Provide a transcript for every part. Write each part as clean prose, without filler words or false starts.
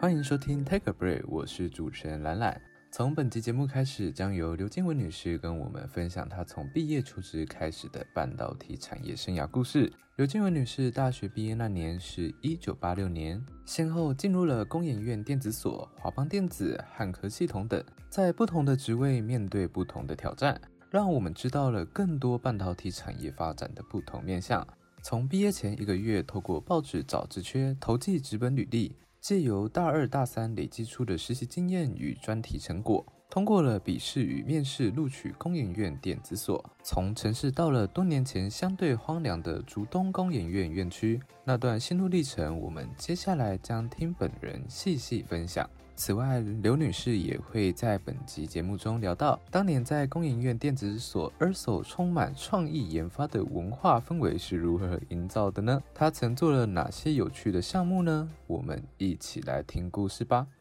欢迎收听 Take a Break， 我是主持人兰兰。从本集节目开始，将由刘静雯女士跟我们分享她从毕业求职开始的半导体产业生涯故事。刘静雯女士大学毕业那年是1986年，先后进入了工研院电子所、华邦电子、汉科系统等，在不同的职位面对不同的挑战，让我们知道了更多半导体产业发展的不同面向。从毕业前1个月，透过报纸找职缺、投寄纸本履历，借由大2、大3累积出的实习经验与专题成果，通过了笔试与面试，录取工研院电子所。从城市到了多年前相对荒凉的竹东工研院院区，那段心路历程，我们接下来将听本人细细分享。此外，刘女士也会在本集节目中聊到，当年在工研院电子所 ERSO 充满创意研发的文化氛围是如何营造的呢？她曾做了哪些有趣的项目呢？我们一起来听故事吧。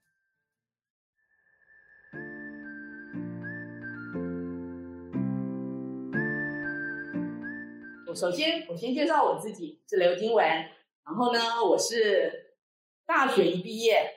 首先我先介绍我自己，是刘金雯。然后呢，我是大学一毕业，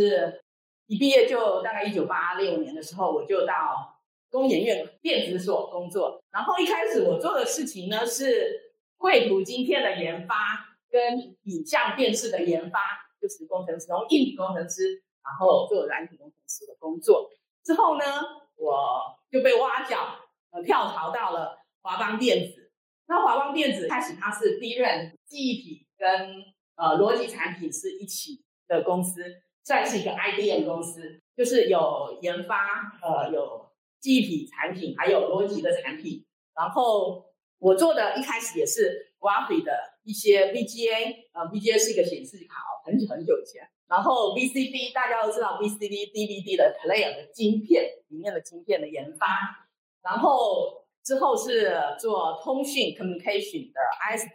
就大概1986年的时候，我就到工研院电子所工作。然后一开始我做的事情呢是绘图晶片的研发跟影像电视的研发，就是工程师，从硬体工程师，然后做软体工程师的工作。之后呢，我就被挖角，跳槽到了华邦电子。那华邦电子开始它是DRAM、记忆体跟逻辑产品是一起的公司，算是一个 IDM 公司，就是有研发有记忆体产品，还有逻辑的产品。然后我做的一开始也是 Graphic 的一些 VGA，VGA 是一个显示卡，很久以前。然后 VCD 大家都知道 VCD、DVD 的 Player 的晶片里面的晶片的研发，然后之后是做通讯 Communication 的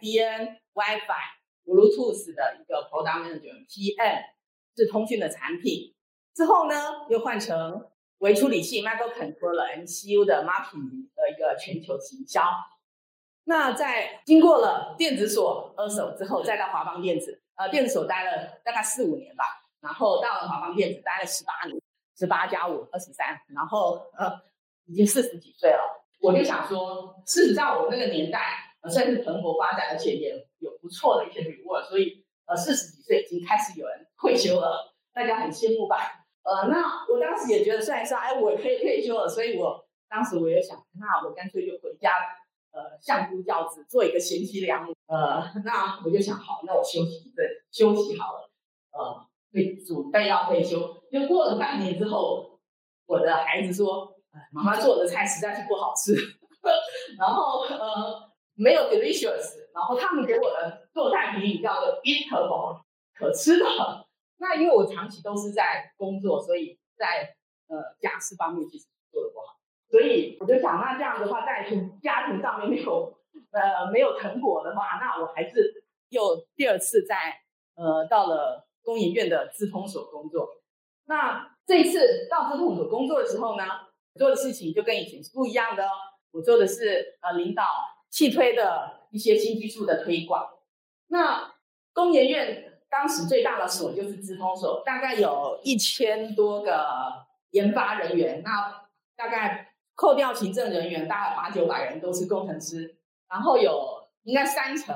ISDN、WiFi、Bluetooth 的一个 Product Manager，PM 是通讯的产品。之后呢，又换成微处理器 Microcontroller、MCU 的 Marketing 的一个全球行销。那在经过了电子所、ERSO 之后，再到华邦电子，电子所待了大概4-5年吧，然后到了华邦电子待了18年，18加5 23，然后已经40几岁了。我就想说，事实上我那个年代算是蓬勃发展，而且也有不错的一些 reward， 所以40几岁已经开始有人退休了，大家很羡慕吧？那我当时也觉得，虽然说我也可以退休了，所以当时我也想，那我干脆就回家相夫教子，做一个贤妻良母。那我就想，好，那我休息好了，准备要退休。就过了半年之后，我的孩子说，妈妈做的菜实在是不好吃，然后没有 delicious， 然后他们给我的做菜评语叫做 eatable， 可吃的。那因为我长期都是在工作，所以在家事方面其实做的不好，所以我就想，那这样的话，在家庭上面没有成果的话，那我还是又第2次到了工研院的资通所工作。那这一次到资通所工作的时候呢，做的事情就跟以前是不一样的哦。我做的是领导气推的一些新技术的推广。那工研院当时最大的所就是资通所，大概有1000多个研发人员，那大概扣掉行政人员，大概800-900人都是工程师，然后有应该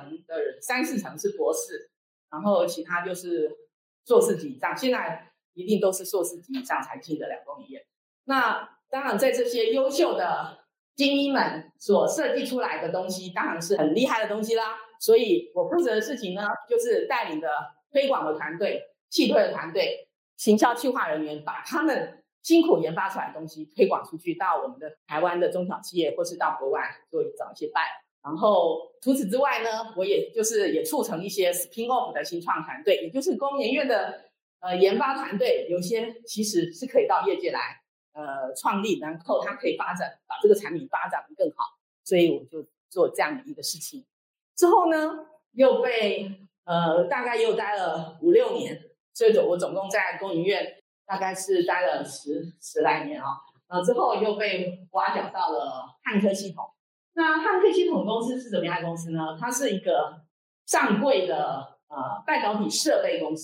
3-4成是博士，然后其他就是硕士级以上，现在一定都是硕士级以上才进得了工研院。那当然在这些优秀的精英们所设计出来的东西当然是很厉害的东西啦，所以我负责的事情呢，就是带领的推广的团队、企推的团队、行销企划人员，把他们辛苦研发出来的东西推广出去，到我们的台湾的中小企业，或是到国外找一些办。然后除此之外呢，我也促成一些 spin off 的新创团队，也就是工研院的研发团队，有些其实是可以到业界来创立，然后它可以发展，把这个产品发展得更好，所以我就做这样的一个事情。之后呢，又被大概又待了5-6年，所以我总共在工研院大概是待了十来年之后又被挖角到了汉科系统。那汉科系统公司是怎么样的公司呢？它是一个上柜的半导体设备公司。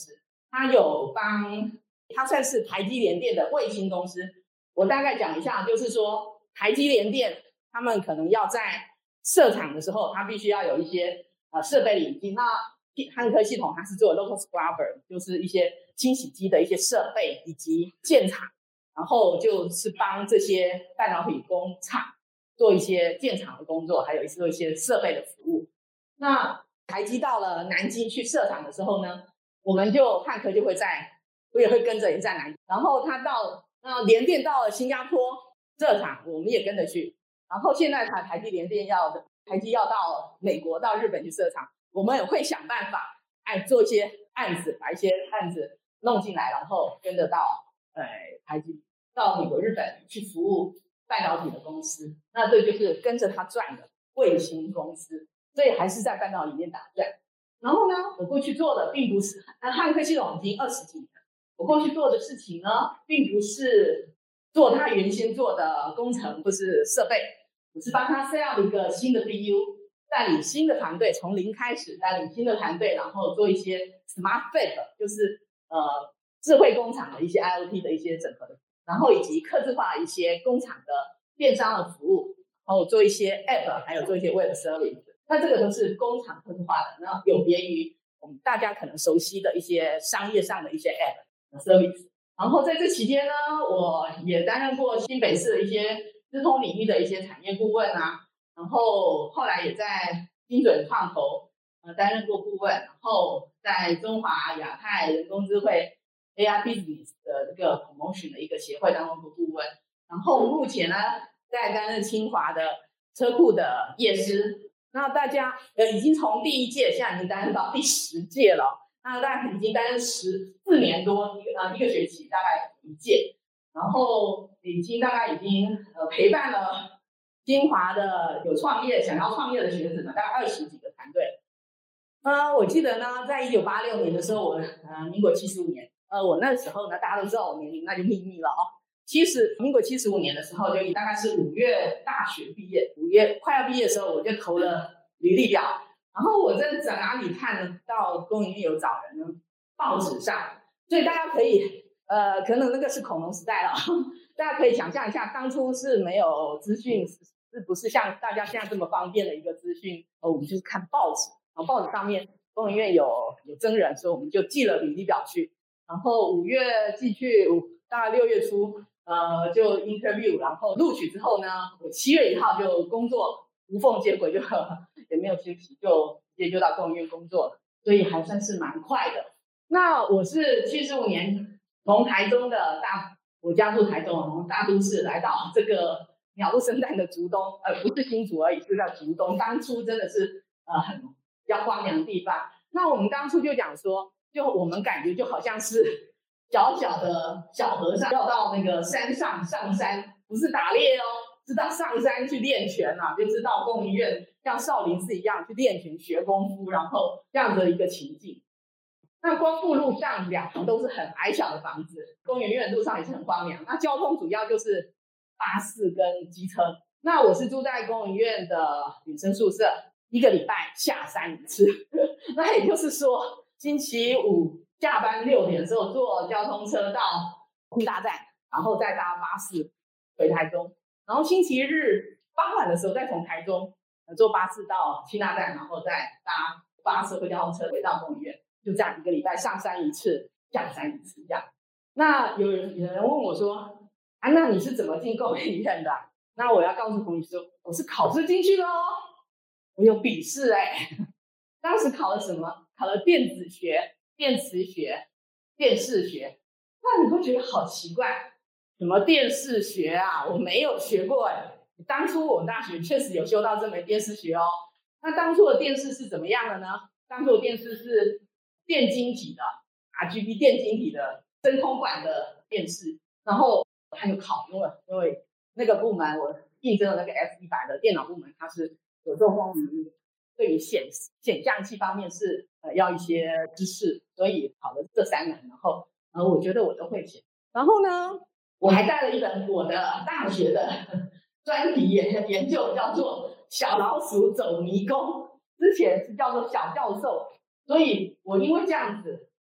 它算是台积联电的卫星公司。我大概讲一下，就是说台积联电他们可能要在设厂的时候，它必须要有一些设备引进。那汉科系统它是做 local scrubber， 就是一些清洗机的一些设备以及建厂，然后就是帮这些半导体工厂做一些建厂的工作，还有做一些设备的服务。那台积到了南京去设厂的时候呢，汉科我也会跟着也在南京，然后联电到了新加坡设厂，我们也跟着去。然后现在台积联电台积要到美国到日本去设厂，我们也会想办法做一些案子，把一些案子弄进来，然后跟着到台积到美国日本去服务半导体的公司。那这就是跟着他赚的卫星公司，所以还是在半导体里面打转。然后呢，我过去做的并不是汉科系统已经20几年，我过去做的事情呢，并不是做他原先做的工程或是设备，我是帮他 set up 一个新的 BU， 带领新的团队，从零开始带领新的团队，然后做一些 smart fab， 就是智慧工厂的一些 IoT 的一些整合的，然后以及客制化的一些工厂的电商的服务，然后做一些 app， 还有做一些 web service。那这个都是工厂客制化的，那有别于我们大家可能熟悉的一些商业上的一些 app service。然后在这期间呢，我也担任过新北市的一些资通领域的一些产业顾问啊，然后后来也在精准创投担任过顾问，然后在中华亚太人工智慧 AI Business 的这个 promotion 的一个协会当中做顾问，然后目前呢在担任清华的车库的业师。那大家已经从第1届现在已经担任到第10届了，那大概已经担任14年多，一个学期大概1届，然后大概已经陪伴了清华的想要创业的学子们，大概20几个团队。我记得呢，在1986年的时候，民国75年，我那时候呢，大家都知道我年龄，那就秘密了哦。民国75年的时候，就大概是5月大学毕业，5月快要毕业的时候，我就投了履历表。然后我在哪里看呢？到工研院有找人呢，报纸上。所以大家可以，可能那个是恐龙时代了，大家可以想象一下，当初是没有资讯，是不是像大家现在这么方便的一个资讯？我们就是看报纸，然后报纸上面工研院有征人，所以我们就寄了履历表去。然后5月寄去，大概6月初。就 interview， 然后录取之后呢，我7月1号就工作无缝接轨，就也没有休息，就直接就到工研院工作了，所以还算是蛮快的。那我是75年从台中的我家住台中，从大都市来到这个鸟不生蛋的竹东，不是新竹而已，是在竹东。当初真的是很比较荒凉的地方。那我们当初就讲说，就我们感觉就好像是小小的小和尚要到那个山上上山，不是打猎哦，是到上山去练拳啊，就是到工研院像少林寺一样去练拳学功夫，然后这样的一个情境。那光复路上两旁都是很矮小的房子，工研院路上也是很荒凉。那交通主要就是巴士跟机车。那我是住在工研院的女生宿舍，1个礼拜下山1次。那也就是说，星期五下班6点的时候坐交通车到清大站，然后再搭巴士回台中，然后星期日傍晚的时候再从台中坐巴士到清大站，然后再搭巴士或交通车回到工研院，就这样1个礼拜上山1次，下山1次这样。那有人问我说，那你是怎么进工研院的？那我要告诉同学说，我是考试进去的哦，我有笔试当时考了什么？考了电子学、电磁学、电视学。那你会觉得好奇怪，什么电视学啊？我没有学过当初我大学确实有修到这门电视学哦。那当初的电视是怎么样的呢？当初的电视是电晶体的 RGB 电晶体的真空管的电视，然后他就考，因为那个部门我应征的那个 S100的电脑部门，它是有做风云，对于显像器方面是要一些知识，所以考了这3门，然后我觉得我都会写。然后呢，我还带了一本我的大学的专题研究，叫做《小老鼠走迷宫》，之前是叫做小教授，所以我因为这样子，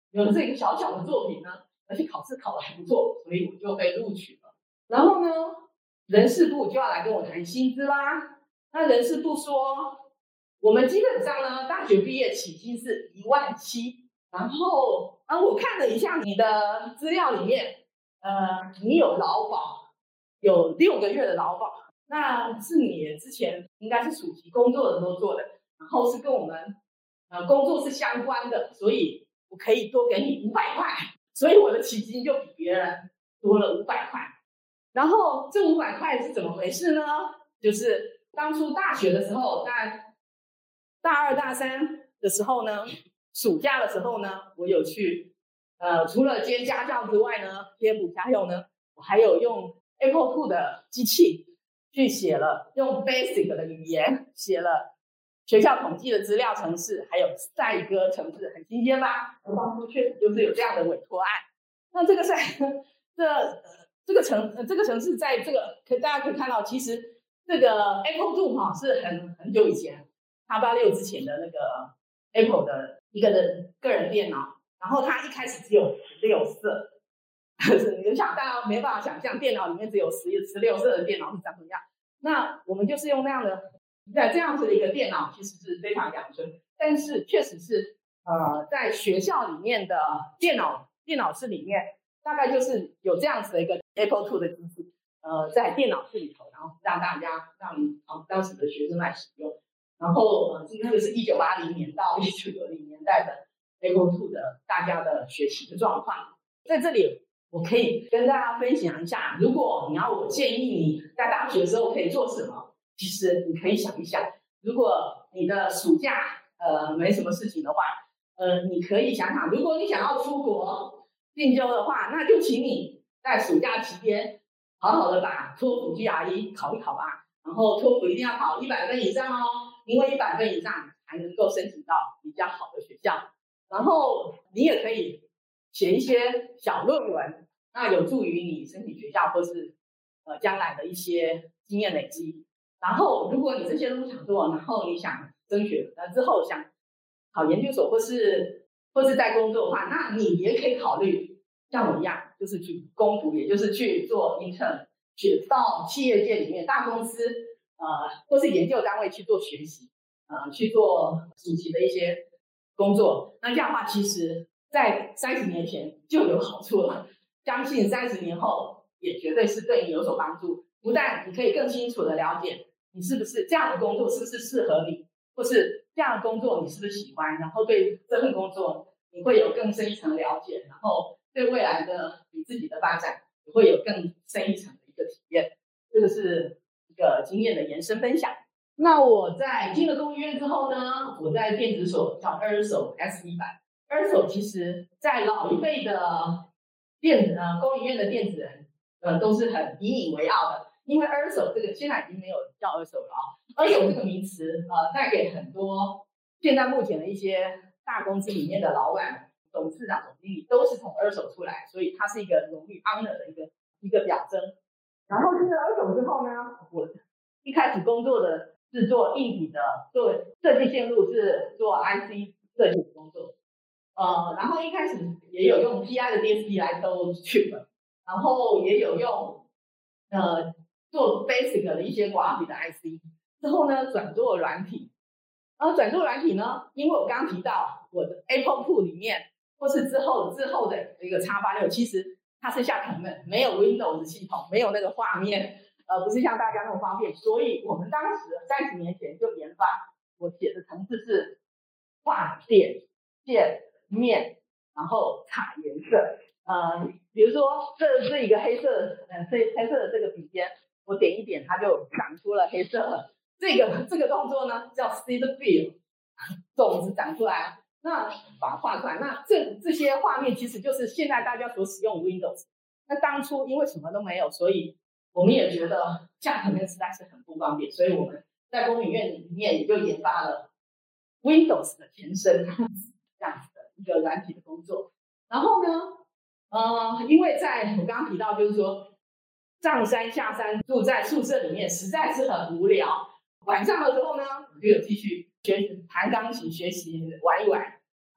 有了这个小小的作品呢，而且考试考得还不错，所以我就被录取了。然后呢，人事部就要来跟我谈薪资啦。那人事部说，我们基本上呢，大学毕业起薪是17000，然后我看了一下你的资料里面，你有劳保，有6个月的劳保，那是你之前应该是暑期工作的时候做的，然后是跟我们工作是相关的，所以我可以多给你500块，所以我的起薪就比别人多了500块。然后这500块是怎么回事呢？就是当初大学的时候，在大2、大3的时候呢，暑假的时候呢，我有去除了接家教之外呢，贴补家用呢，我还有用 Apple II 的机器去写了，用 Basic 的语言写了学校统计的资料程式，还有赛鸽程式，很新鲜吧？我当初确实就是有这样的委托案。那这个这个程式在这个大家可以看到，其实这个 Apple II 是很久以前，X86之前的那个 Apple 的一个个人电脑，然后它一开始只有16色，你就想大家没办法想象电脑里面只有16色的电脑是长什么样。那我们就是用那样的这样子的一个电脑，其实是非常阳春，但是确实是在学校里面的电脑室里面，大概就是有这样子的一个 Apple II 的机器，在电脑室里头，然后让当时的学生来使用。然后那个是1980年到1990年代的 Apple II 的大家的学习的状况。在这里我可以跟大家分享一下，如果你要我建议你在大学的时候可以做什么，其实你可以想一想，如果你的暑假没什么事情的话，你可以想想，如果你想要出国进修的话，那就请你在暑假期间好好的把托福 GRE 考一考吧。然后托福一定要考100分以上哦，因为100分以上才能够申请到比较好的学校。然后你也可以写一些小论文，那有助于你申请学校或是将来的一些经验累积。然后如果你这些都不想做，然后你想升学之后想考研究所或是在工作的话，那你也可以考虑像我一样，就是去攻读，也就是去做 intern， 去到企业界里面大公司或是研究单位去做学习，去做暑期的一些工作。那这样的话，其实在30年前就有好处了，相信30年后也绝对是对你有所帮助。不但你可以更清楚的了解你是不是这样的工作是不是适合你，或是这样的工作你是不是喜欢，然后对这份工作你会有更深一层了解，然后对未来的你自己的发展也会有更深一层的一个体验。这个是一个经验的延伸分享。那我在进了工研院之后呢，我在电子所叫ERSO S100。ERSO 其实在老一辈的工研院的电子人都是很引以为傲的，因为 ERSO 这个现在已经没有叫 ERSO 了ERSO 这个名词带给很多现在目前的一些大公司里面的老板、董事长、总经理都是从 ERSO 出来，所以它是一个荣誉 honor 的一个表征。然后进了ERSO之后呢，我一开始工作的是做硬体的，做设计线路，是做 IC 设计的工作。然后一开始也有用 TI 的 DSP 来兜 chip， 然后也有用做 basic 的一些 graphic 的 IC， 之后呢转做软体。然后转做软体呢，因为我刚刚提到我的 Apple II 里面，或是之后的一个 X86， 其实它是下层的，没有 Windows 系统，没有那个画面，不是像大家那么方便，所以我们当时30年前就研发，我写的程式是画点、线、面，然后插颜色。比如说这一个黑色的这个笔尖，我点一点，它就长出了黑色了。这个动作呢叫 seed field， 种子长出来，那把它画出来。那这些画面其实就是现在大家所使用的 Windows。那当初因为什么都没有，所以我们也觉得下层面实在是很不方便，所以我们在工研院里面也就研发了 Windows 的前身，这样子的一个软体的工作。然后呢，因为我刚刚提到，就是说上山下山住在宿舍里面实在是很无聊。晚上的时候呢，我就有继续弹钢琴学习玩一玩。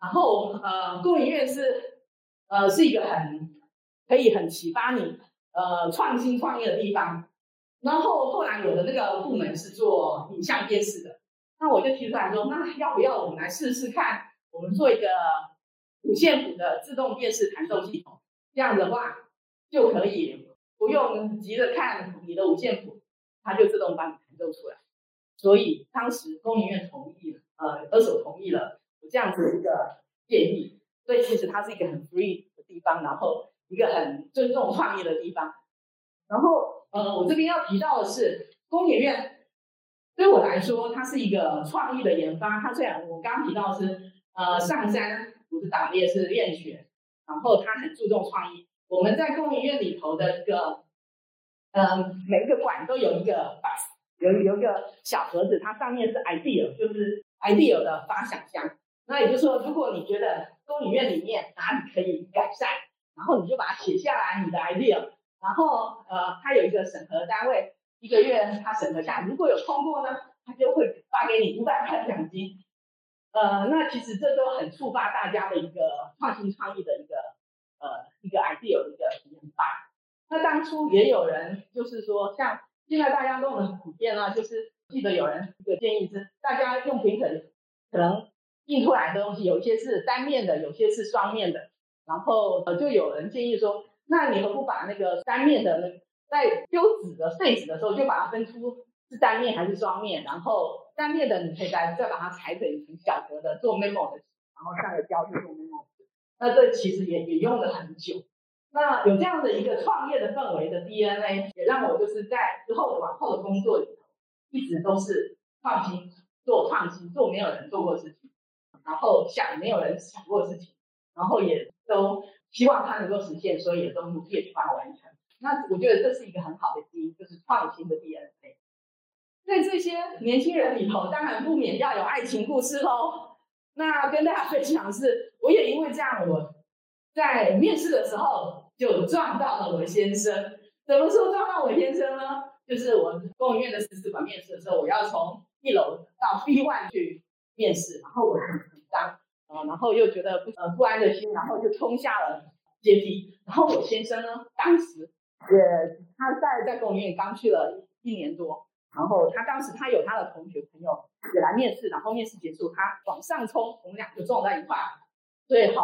然后工研院是一个可以很启发你创新创业的地方。然后后来我的那个部门是做影像电视的，那我就提出来说，那要不要我们来试试看，我们做一个五线谱的自动电视弹奏系统，这样的话就可以不用急着看你的五线谱，它就自动帮你弹奏出来。所以当时工研院同意了，二手同意了有这样子的一个建议。所以其实它是一个很 free 的地方，然后一个很尊重创业的地方。然后我这边要提到的是，工研院对我来说，它是一个创意的研发。它虽然我刚刚提到的是上山不是打猎是练学，然后它很注重创意。我们在工研院里头的一个每一个馆都有一个 box， 有一个小盒子，它上面是 idea， 就是 idea 的发想箱。那也就是说，如果你觉得工研院里面哪里可以改善，然后你就把它写下来你的 idea， 然后它有一个审核单位，1个月它审核下来，如果有通过呢，它就会发给你500块的奖金。那其实这都很触发大家的一个创新创意的一个 idea 的一个研发。那当初也有人就是说，像现在大家都很普遍啊，就是记得有人一个建议是，大家用平衡可能印出来的东西有一些是单面的，有些是双面的，然后就有人建议说，那你何不把那个单面的在丢纸的废纸的时候就把它分出是单面还是双面，然后单面的你可以再把它裁成小格的做 memo 的，然后上个胶去做 memo。那这其实也用了很久。那有这样的一个创业的氛围的 DNA， 也让我就是在之后的往后的工作里头，一直都是创新，做没有人做过的事情，然后想没有人想过的事情，然后也都希望它能够实现，所以也都努力去把它完成。那我觉得这是一个很好的基因，就是创新的 DNA。在这些年轻人里头，当然不免要有爱情故事喽。那跟大家分享的是，我也因为这样，我在面试的时候就撞到了我的先生。怎么说撞到我先生呢？就是我工研院的14馆面试的时候，我要从1楼到 B1 去面试，然后我很紧张，然后又觉得不安的心，然后就冲下了阶梯。然后我先生呢，当时他在工研院刚去了1年多。然后他有他的同学朋友也来面试，然后面试结束，他往上冲，我们俩就撞在一块，所以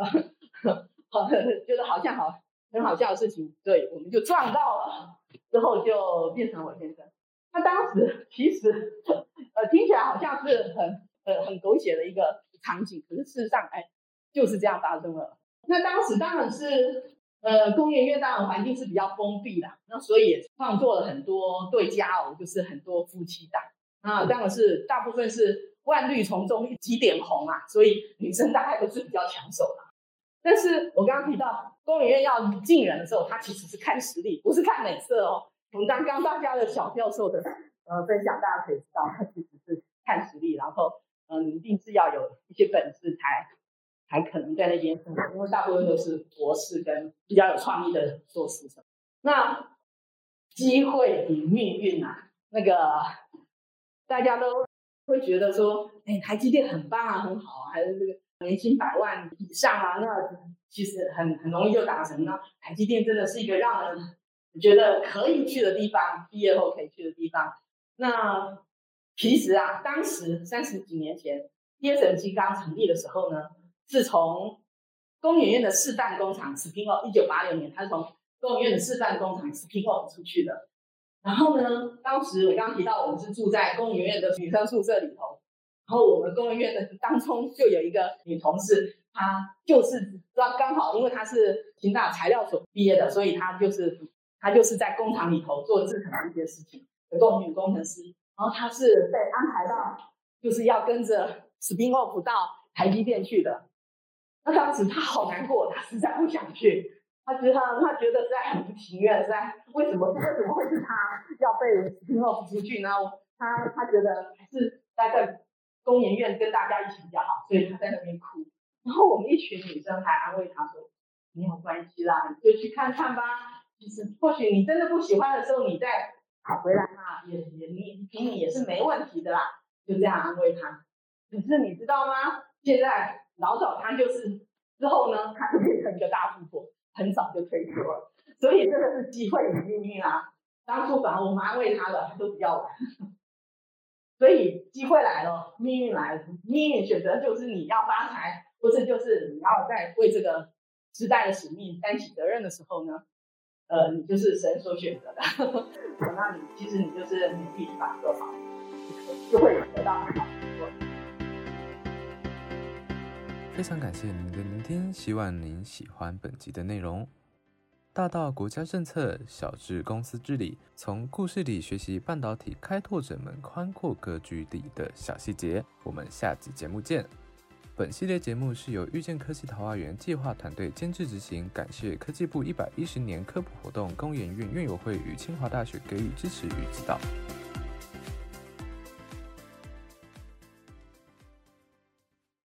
觉得好像很好笑的事情，对，我们就撞到了，之后就变成我先生。那当时其实听起来好像是很狗血的一个场景，可是事实上就是这样发生了。那当时当然是工研院当然环境是比较封闭的，那所以也创作了很多对佳偶，就是很多夫妻档。那当然是大部分是万绿丛中几点红啊，所以女生大概都是比较抢手的。但是我刚刚提到工研院要进人的时候，他其实是看实力，不是看美色哦。从刚刚大家的小教授的分享，大家可以知道，他其实是看实力，然后你一定是要有一些本事才可能在那边生活，因为大部分都是博士跟比较有创意的硕士生。那机会与命运啊，那个大家都会觉得说，台积电很棒啊，很好啊，还是这个年薪100万以上啊，那其实很容易就达成了。台积电真的是一个让人觉得可以去的地方，毕业后可以去的地方。那其实啊，当时30几年前，TSMC 刚成立的时候呢，是从工研院的示范工厂 Spin-off，1986年，他是从工研院的示范工厂 Spin-off 出去的。然后呢，当时我刚刚提到我们是住在工研院的女生宿舍里头，然后我们工研院的当中就有一个女同事，她就是刚好因为她是清大材料所毕业的，所以她就是在工厂里头做制程的一些事情的女工程师。然后她是被安排到就是要跟着 Spin-off 到台积电去的。那当时她好难过，她实在不想去。他觉得实在很不情愿，实在为什么会是他要被 spin-off 出去呢？他觉得还是待在工研院跟大家一起比较好，所以他在那边哭。然后我们一群女生还安慰他说：“没有关系啦，你就去看看吧。其实或许你真的不喜欢的时候，你再跑回来嘛，你也是没问题的啦。”就这样安慰他。可是你知道吗？ 现在老早他就是之后呢，他就变成一个大富婆，很早就退休了。所以这个是机会与命运啊。当初反而我们安慰他的，他都比较晚。所以机会来了，命运来了，命运选择就是你要发财，不是就是你要在为这个时代的使命担起责任的时候呢，你就是神所选择的。那你其实你就是努力把它做好，就会得到很好的结果。 非常感谢您的聆听，希望您喜欢本集的内容。大到国家政策，小至公司治理，从故事里学习半导体开拓者们宽阔格局里的小细节。我们下集节目见。本系列节目是由遇见科技桃花源计划团队监制执行，感谢科技部110年科普活动工研院院友会与清华大学给予支持与指导。